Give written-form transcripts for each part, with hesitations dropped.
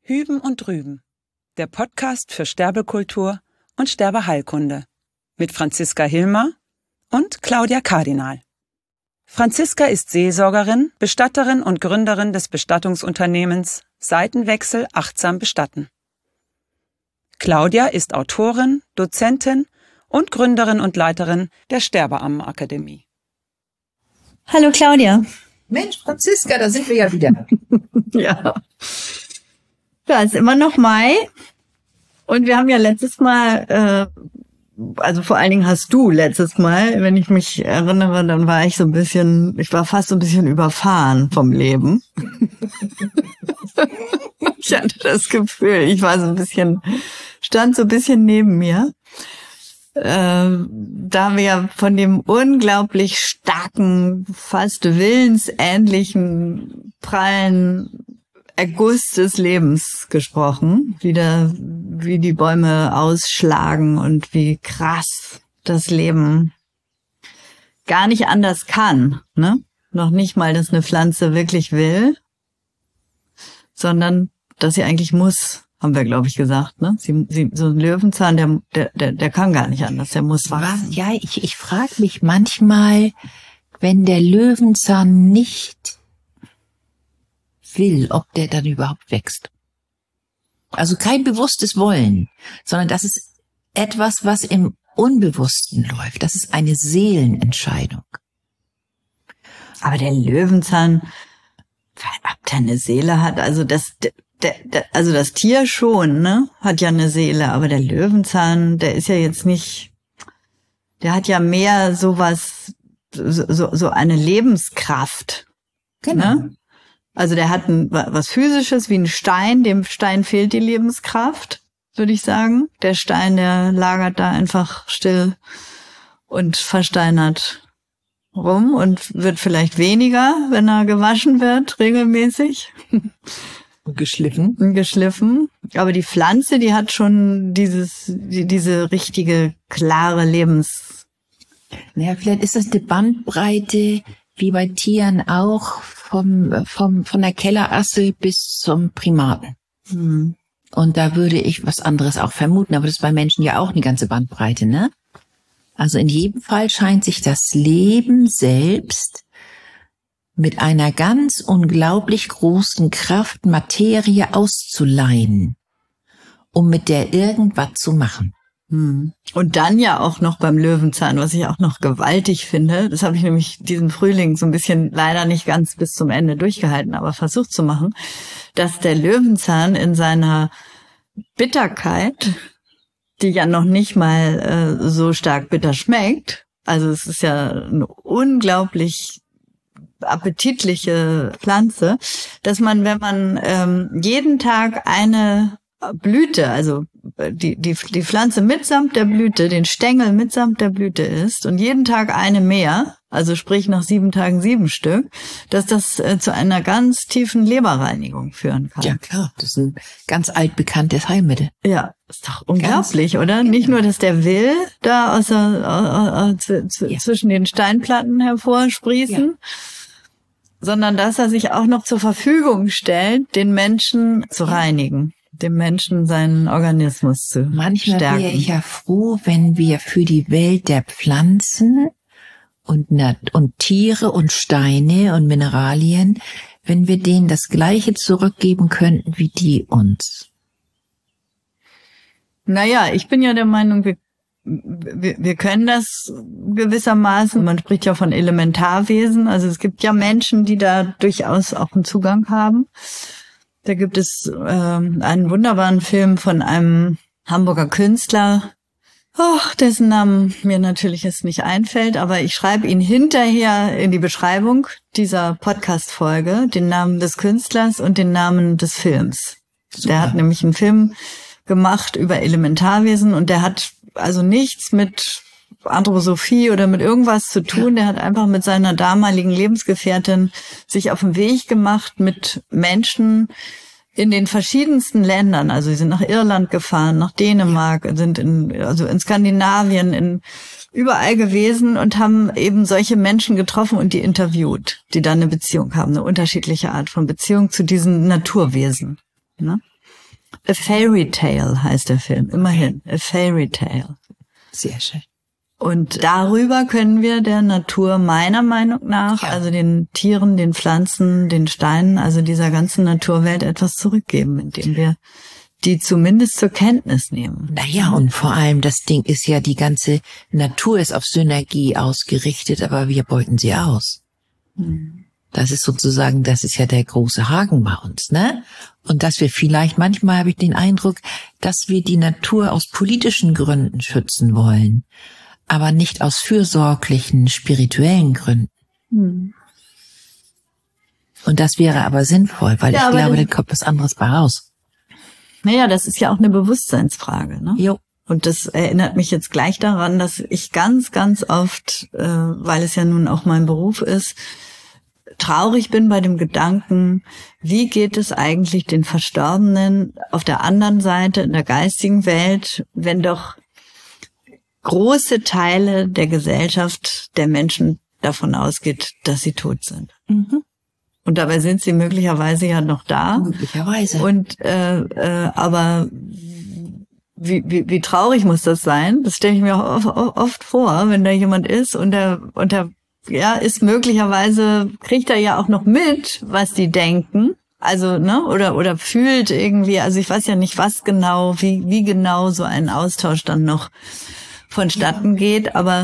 Hüben und Drüben, der Podcast für Sterbekultur und Sterbeheilkunde mit Franziska Hilmer und Claudia Kardinal. Franziska ist Seelsorgerin, Bestatterin und Gründerin des Bestattungsunternehmens Seitenwechsel achtsam bestatten. Claudia ist Autorin, Dozentin und Gründerin und Leiterin der Sterbeammenakademie. Hallo Claudia. Mensch, Franziska, da sind wir ja wieder. Ja. Ja, ist immer noch Mai. Und wir haben ja letztes Mal, also vor allen Dingen hast du letztes Mal, wenn ich mich erinnere, dann war ich war fast so ein bisschen überfahren vom Leben. Ich hatte das Gefühl, ich war stand so ein bisschen neben mir. Da wir von dem unglaublich starken, fast willensähnlichen, prallen Erguss des Lebens gesprochen, wie die Bäume ausschlagen und wie krass das Leben gar nicht anders kann, ne? Noch nicht mal, dass eine Pflanze wirklich will, sondern dass sie eigentlich muss, haben wir, glaube ich, gesagt, ne? So ein Löwenzahn, der kann gar nicht anders, der muss wachsen. Ja, ich frage mich manchmal, wenn der Löwenzahn nicht will, ob der dann überhaupt wächst. Also kein bewusstes Wollen, sondern das ist etwas, was im Unbewussten läuft. Das ist eine Seelenentscheidung. Aber der Löwenzahn, ob der eine Seele hat, also das Tier schon, ne, hat ja eine Seele, aber der Löwenzahn, der ist ja jetzt nicht, der hat ja mehr sowas, so eine Lebenskraft. Genau. Ne? Also der hat was Physisches wie ein Stein, dem Stein fehlt die Lebenskraft, würde ich sagen. Der Stein, der lagert da einfach still und versteinert rum und wird vielleicht weniger, wenn er gewaschen wird, regelmäßig. Geschliffen. Aber die Pflanze, die hat schon diese richtige, klare Naja, vielleicht ist das eine Bandbreite, wie bei Tieren auch, von der Kellerassel bis zum Primaten. Hm. Und da würde ich was anderes auch vermuten, aber das ist bei Menschen ja auch eine ganze Bandbreite, ne? Also in jedem Fall scheint sich das Leben selbst mit einer ganz unglaublich großen Kraft Materie auszuleihen, um mit der irgendwas zu machen. Und dann ja auch noch beim Löwenzahn, was ich auch noch gewaltig finde, das habe ich nämlich diesen Frühling so ein bisschen leider nicht ganz bis zum Ende durchgehalten, aber versucht zu machen, dass der Löwenzahn in seiner Bitterkeit, die ja noch nicht mal so stark bitter schmeckt, also es ist ja eine unglaublich appetitliche Pflanze, dass man, wenn man jeden Tag eine Blüte, also die Pflanze mitsamt der Blüte, den Stängel mitsamt der Blüte isst und jeden Tag eine mehr, also sprich nach 7 Tagen 7 Stück, dass das zu einer ganz tiefen Leberreinigung führen kann. Ja klar, das ist ein ganz altbekanntes Heilmittel. Ja, ist doch unglaublich, oder? Nicht nur, dass der will da zwischen den Steinplatten hervorsprießen, sondern dass er sich auch noch zur Verfügung stellt, den Menschen zu reinigen, dem Menschen seinen Organismus zu stärken. Manchmal wäre ich ja froh, wenn wir für die Welt der Pflanzen und Tiere und Steine und Mineralien, wenn wir denen das Gleiche zurückgeben könnten wie die uns. Naja, ich bin ja der Meinung, wir können das gewissermaßen. Man spricht ja von Elementarwesen. Also es gibt ja Menschen, die da durchaus auch einen Zugang haben. Da gibt es einen wunderbaren Film von einem Hamburger Künstler, dessen Namen mir natürlich jetzt nicht einfällt, aber ich schreibe ihn hinterher in die Beschreibung dieser Podcast-Folge, den Namen des Künstlers und den Namen des Films. Super. Der hat nämlich einen Film gemacht über Elementarwesen und der hat also nichts mit Anthroposophie oder mit irgendwas zu tun. Der hat einfach mit seiner damaligen Lebensgefährtin sich auf den Weg gemacht mit Menschen in den verschiedensten Ländern. Also sie sind nach Irland gefahren, nach Dänemark, sind in Skandinavien, überall gewesen und haben eben solche Menschen getroffen und die interviewt, die dann eine Beziehung haben, eine unterschiedliche Art von Beziehung zu diesen Naturwesen. Ne? A Fairy Tale heißt der Film, immerhin. A Fairy Tale. Sehr schön. Und darüber können wir der Natur meiner Meinung nach, also den Tieren, den Pflanzen, den Steinen, also dieser ganzen Naturwelt etwas zurückgeben, indem wir die zumindest zur Kenntnis nehmen. Naja, und vor allem das Ding ist ja, die ganze Natur ist auf Synergie ausgerichtet, aber wir beuten sie aus. Das ist sozusagen, das ist ja der große Haken bei uns, ne? Und dass wir vielleicht, manchmal habe ich den Eindruck, dass wir die Natur aus politischen Gründen schützen wollen, aber nicht aus fürsorglichen, spirituellen Gründen. Und das wäre aber sinnvoll, weil ich glaube, da kommt was anderes bei raus. Naja, das ist ja auch eine Bewusstseinsfrage, ne? Jo. Und das erinnert mich jetzt gleich daran, dass ich ganz, ganz oft, weil es ja nun auch mein Beruf ist, traurig bin bei dem Gedanken, wie geht es eigentlich den Verstorbenen auf der anderen Seite in der geistigen Welt, wenn doch große Teile der Gesellschaft, der Menschen davon ausgeht, dass sie tot sind. Und dabei sind sie möglicherweise ja noch da. Möglicherweise. Und aber wie traurig muss das sein? Das stelle ich mir oft vor, wenn da jemand ist und der ist möglicherweise, kriegt er ja auch noch mit, was die denken. Also, ne, oder fühlt irgendwie, also ich weiß ja nicht, was genau, wie genau so ein Austausch dann noch vonstatten geht, aber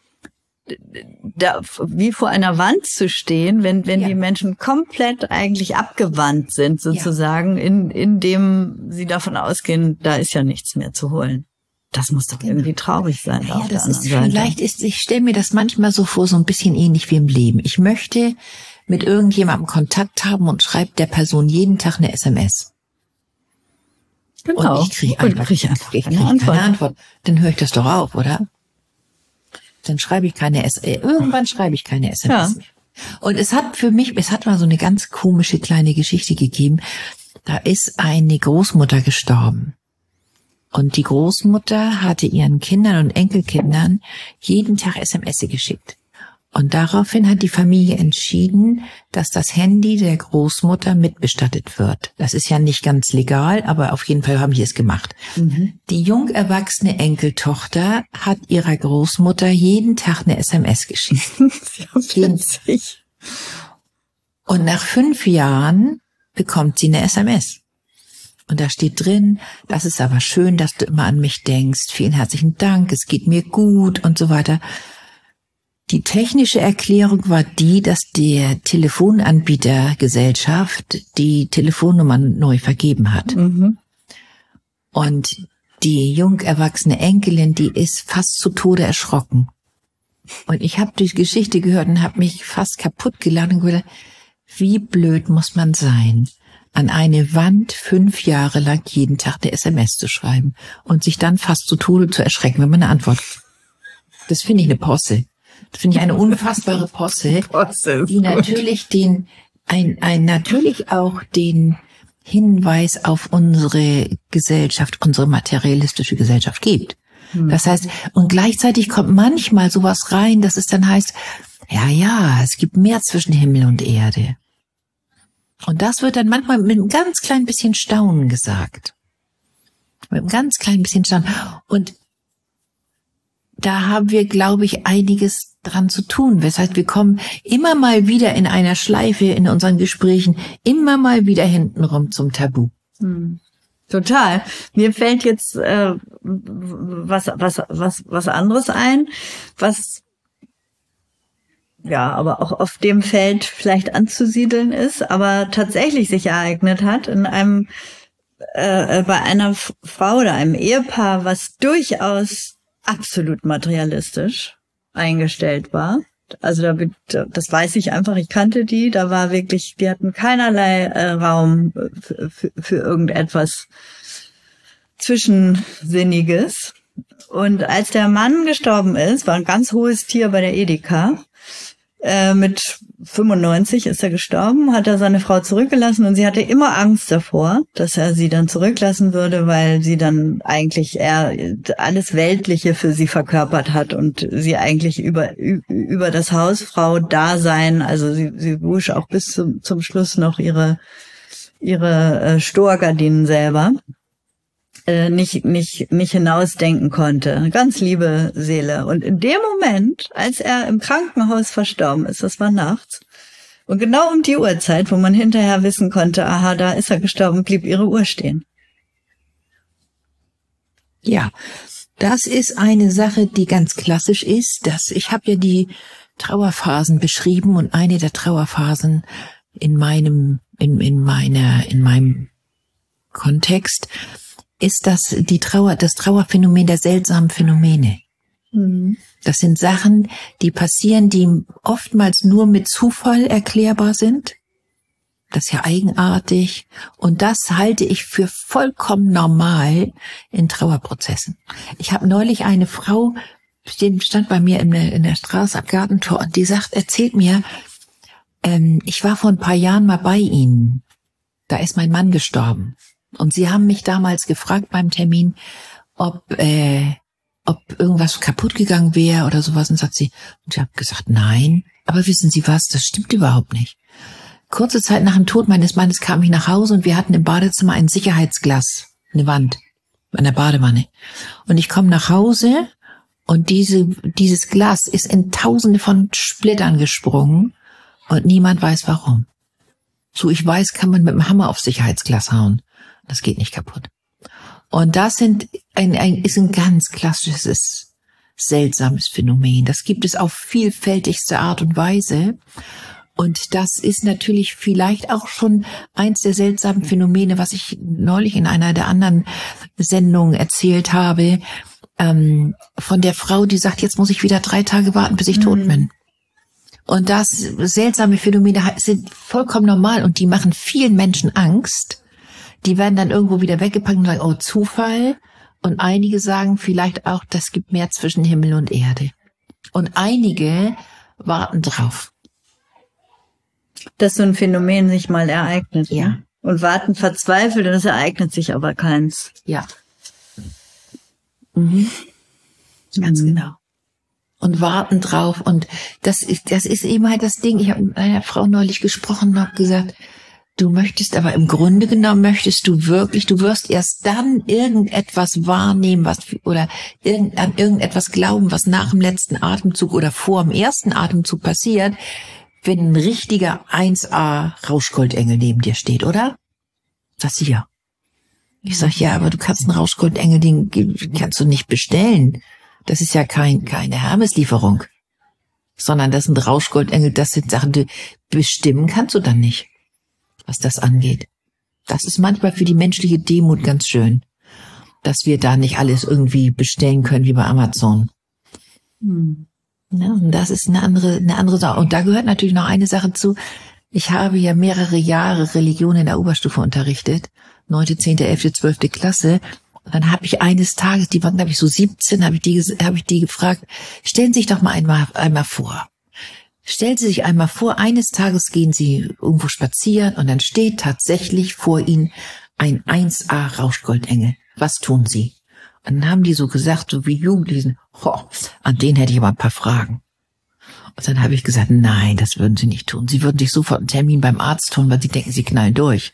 da, wie vor einer Wand zu stehen, wenn die Menschen komplett eigentlich abgewandt sind, sozusagen, in dem sie davon ausgehen, da ist ja nichts mehr zu holen. Das muss doch irgendwie traurig sein. Ja, das ist vielleicht ich stelle mir das manchmal so vor, so ein bisschen ähnlich wie im Leben. Ich möchte mit irgendjemandem Kontakt haben und schreibe der Person jeden Tag eine SMS. Genau. Und ich kriege einfach keine Antwort. Dann höre ich das doch auf, oder? Dann schreibe ich keine SMS. Irgendwann schreibe ich keine SMS mehr. Und es hat mal so eine ganz komische kleine Geschichte gegeben. Da ist eine Großmutter gestorben. Und die Großmutter hatte ihren Kindern und Enkelkindern jeden Tag SMS geschickt. Und daraufhin hat die Familie entschieden, dass das Handy der Großmutter mitbestattet wird. Das ist ja nicht ganz legal, aber auf jeden Fall haben die es gemacht. Die jung erwachsene Enkeltochter hat ihrer Großmutter jeden Tag eine SMS geschickt. Und nach 5 Jahren bekommt sie eine SMS. Und da steht drin, das ist aber schön, dass du immer an mich denkst. Vielen herzlichen Dank, es geht mir gut und so weiter. Die technische Erklärung war die, dass der Telefonanbietergesellschaft die Telefonnummern neu vergeben hat. Und die jung erwachsene Enkelin, die ist fast zu Tode erschrocken. Und ich habe die Geschichte gehört und habe mich fast kaputt gelacht und gedacht, wie blöd muss man sein, an eine Wand 5 Jahre lang jeden Tag eine SMS zu schreiben und sich dann fast zu Tode zu erschrecken, wenn man eine Antwort gibt. Das finde ich eine Posse. Das finde ich eine unfassbare Posse, die natürlich natürlich auch den Hinweis auf unsere Gesellschaft, unsere materialistische Gesellschaft gibt. Das heißt, und gleichzeitig kommt manchmal sowas rein, dass es dann heißt, ja, es gibt mehr zwischen Himmel und Erde. Und das wird dann manchmal mit einem ganz klein bisschen Staunen gesagt. Mit einem ganz kleinen bisschen Staunen. Und da haben wir, glaube ich, einiges dran zu tun. Weshalb wir kommen immer mal wieder in einer Schleife in unseren Gesprächen, immer mal wieder hintenrum zum Tabu. Total. Mir fällt jetzt was anderes ein, was ja, aber auch auf dem Feld vielleicht anzusiedeln ist, aber tatsächlich sich ereignet hat in einem bei einer Frau oder einem Ehepaar, was durchaus absolut materialistisch eingestellt war. Also das weiß ich einfach, ich kannte die, da war wirklich, die hatten keinerlei Raum für irgendetwas Zwischensinniges. Und als der Mann gestorben ist, war ein ganz hohes Tier bei der Edeka, mit 95 ist er gestorben, hat er seine Frau zurückgelassen und sie hatte immer Angst davor, dass er sie dann zurücklassen würde, weil sie dann eigentlich eher alles Weltliche für sie verkörpert hat und sie eigentlich über das Hausfrau-Dasein, also sie wusch auch bis zum Schluss noch ihre Storgardinen selber. nicht hinausdenken konnte. Eine ganz liebe Seele. Und in dem Moment, als er im Krankenhaus verstorben ist, das war nachts, und genau um die Uhrzeit, wo man hinterher wissen konnte, aha, da ist er gestorben, blieb ihre Uhr stehen. Ja, das ist eine Sache, die ganz klassisch ist. Ich habe ja die Trauerphasen beschrieben und eine der Trauerphasen in meinem Kontext ist das Trauerphänomen der seltsamen Phänomene. Mhm. Das sind Sachen, die passieren, die oftmals nur mit Zufall erklärbar sind. Das ist ja eigenartig. Und das halte ich für vollkommen normal in Trauerprozessen. Ich habe neulich eine Frau, die stand bei mir in der Straße am Gartentor und die erzählt mir, ich war vor ein paar Jahren mal bei Ihnen. Da ist mein Mann gestorben. Und Sie haben mich damals gefragt beim Termin, ob irgendwas kaputt gegangen wäre oder sowas. Und ich habe gesagt, nein. Aber wissen Sie was, das stimmt überhaupt nicht. Kurze Zeit nach dem Tod meines Mannes kam ich nach Hause und wir hatten im Badezimmer ein Sicherheitsglas, eine Wand an der Badewanne. Und ich komme nach Hause und dieses Glas ist in Tausende von Splittern gesprungen und niemand weiß warum. So ich weiß, kann man mit dem Hammer aufs Sicherheitsglas hauen. Das geht nicht kaputt. Und das ist ein ganz klassisches, seltsames Phänomen. Das gibt es auf vielfältigste Art und Weise. Und das ist natürlich vielleicht auch schon eins der seltsamen Phänomene, was ich neulich in einer der anderen Sendungen erzählt habe, von der Frau, die sagt, jetzt muss ich wieder 3 Tage warten, bis ich tot bin. Und das seltsame Phänomene sind vollkommen normal und die machen vielen Menschen Angst. Die werden dann irgendwo wieder weggepackt und sagen, oh, Zufall. Und einige sagen vielleicht auch, das gibt mehr zwischen Himmel und Erde. Und einige warten drauf. Dass so ein Phänomen sich mal ereignet. Ja. Ne? Und warten verzweifelt und es ereignet sich aber keins. Ja. Mhm. Ganz genau. Und warten drauf. Und das ist eben halt das Ding. Ich habe mit einer Frau neulich gesprochen und habe gesagt, du im Grunde genommen möchtest du wirst erst dann irgendetwas wahrnehmen, oder an irgendetwas glauben, was nach dem letzten Atemzug oder vor dem ersten Atemzug passiert, wenn ein richtiger 1A Rauschgoldengel neben dir steht, oder? Das ja. Ich sag, ja, aber du kannst einen Rauschgoldengel, den kannst du nicht bestellen. Das ist ja keine Hermeslieferung. Sondern das sind Rauschgoldengel, das sind Sachen, die bestimmen kannst du dann nicht, was das angeht. Das ist manchmal für die menschliche Demut ganz schön, dass wir da nicht alles irgendwie bestellen können wie bei Amazon. Ja, und das ist eine andere Sache. Und da gehört natürlich noch eine Sache zu. Ich habe ja mehrere Jahre Religion in der Oberstufe unterrichtet. 9., 10., 11., 12. Klasse. Und dann habe ich eines Tages, die waren, glaube ich, so 17, habe ich die gefragt, stellen Sie sich doch mal einmal vor. Stellen Sie sich einmal vor, eines Tages gehen Sie irgendwo spazieren und dann steht tatsächlich vor Ihnen ein 1A Rauschgoldengel. Was tun Sie? Und dann haben die so gesagt, so wie Jugendlichen, an den hätte ich aber ein paar Fragen. Und dann habe ich gesagt, nein, das würden Sie nicht tun. Sie würden sich sofort einen Termin beim Arzt tun, weil Sie denken, Sie knallen durch.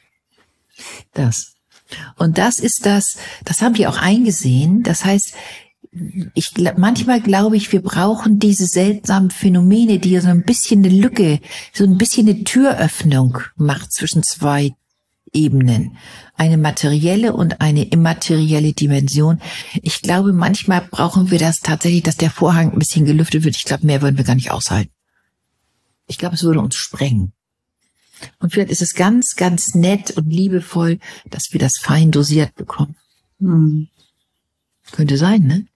Und das ist das haben die auch eingesehen. Das heißt, manchmal glaube ich, wir brauchen diese seltsamen Phänomene, die so ein bisschen eine Lücke, so ein bisschen eine Türöffnung macht zwischen 2 Ebenen. Eine materielle und eine immaterielle Dimension. Ich glaube, manchmal brauchen wir das tatsächlich, dass der Vorhang ein bisschen gelüftet wird. Ich glaube, mehr würden wir gar nicht aushalten. Ich glaube, es würde uns sprengen. Und vielleicht ist es ganz, ganz nett und liebevoll, dass wir das fein dosiert bekommen. Könnte sein, ne?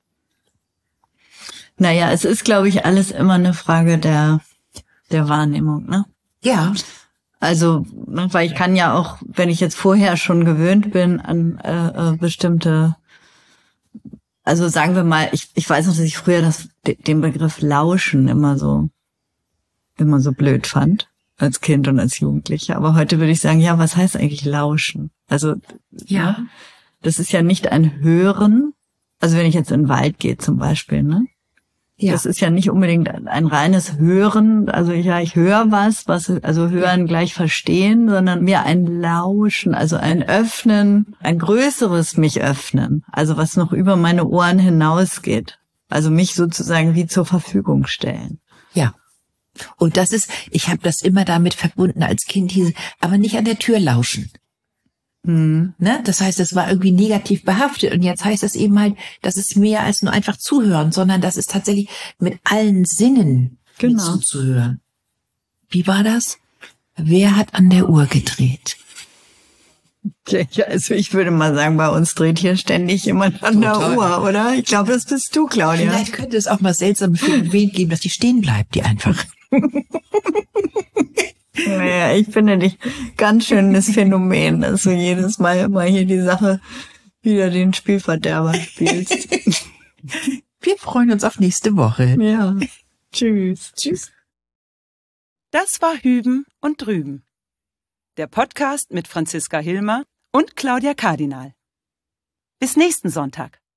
Naja, es ist, glaube ich, alles immer eine Frage der Wahrnehmung, ne? Ja. Also, weil ich kann ja auch, wenn ich jetzt vorher schon gewöhnt bin an bestimmte, also sagen wir mal, ich weiß noch, dass ich früher den Begriff Lauschen immer so blöd fand, als Kind und als Jugendliche. Aber heute würde ich sagen, ja, was heißt eigentlich Lauschen? Also, Ja. Das ist ja nicht ein Hören. Also wenn ich jetzt in den Wald gehe zum Beispiel, ne? Ja. Das ist ja nicht unbedingt ein reines Hören, also ich höre also hören gleich verstehen, sondern mehr ein Lauschen, also ein Öffnen, ein größeres mich öffnen, also was noch über meine Ohren hinausgeht. Also mich sozusagen wie zur Verfügung stellen. Ja. Und ich habe das immer damit verbunden als Kind, aber nicht an der Tür lauschen. Ne? Das heißt, es war irgendwie negativ behaftet und jetzt heißt es eben halt, das ist mehr als nur einfach zuhören, sondern das ist tatsächlich mit allen Sinnen zuzuhören. Wie war das? Wer hat an der Uhr gedreht? Ja, also ich würde mal sagen, bei uns dreht hier ständig jemand an der Uhr, oder? Ich glaube, das bist du, Claudia. Vielleicht könnte es auch mal seltsame Phänomen geben, dass die stehen bleibt, die einfach. Naja, ich finde dich ganz schönes Phänomen, dass du jedes Mal immer hier die Sache wieder den Spielverderber spielst. Wir freuen uns auf nächste Woche. Ja. Tschüss. Tschüss. Das war Hüben und Drüben. Der Podcast mit Franziska Hilmer und Claudia Kardinal. Bis nächsten Sonntag.